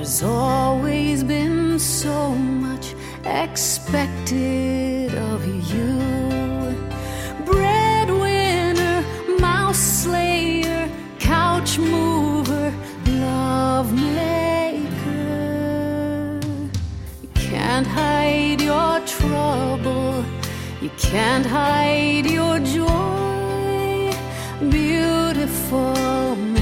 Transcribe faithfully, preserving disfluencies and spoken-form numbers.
There's always been so much expected of you. Breadwinner, mouse slayer, couch mover, love maker. You can't hide your trouble, you can't hide your joy. Beautiful